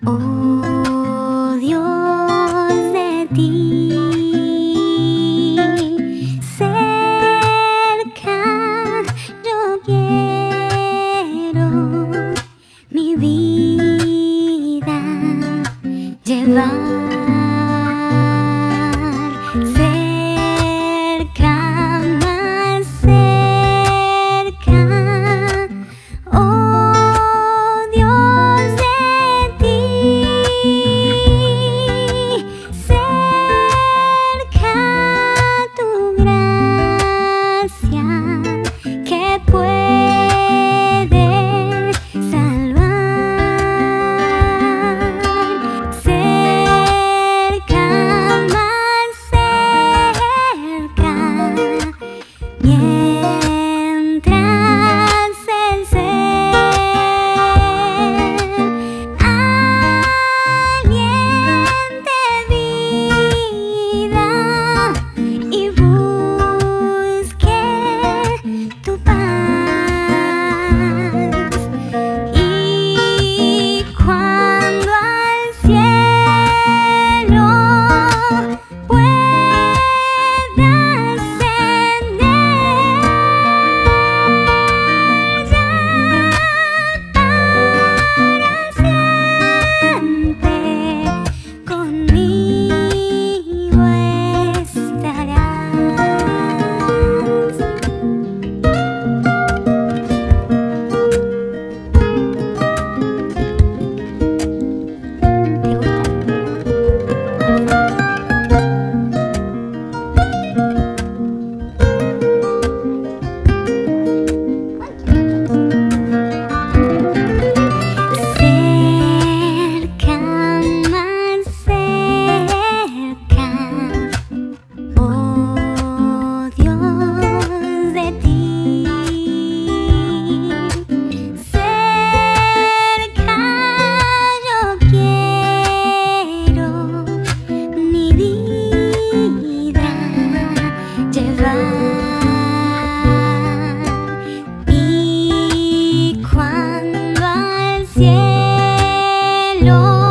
Oh Dios, de ti cerca yo quiero mi vida llevar. Cerca, más cerca, oh Dios, de ti cerca, tu gracia que puede salvar. Cerca, más cerca, mientras el ser aliente vida y busque tu paz. Y cuando al cielo pueda ascender ya para siempre, conmigo estarás. Cerca, más cerca, oh Dios, de ti cerca yo quiero mi vida llevar. Y cuando al cielo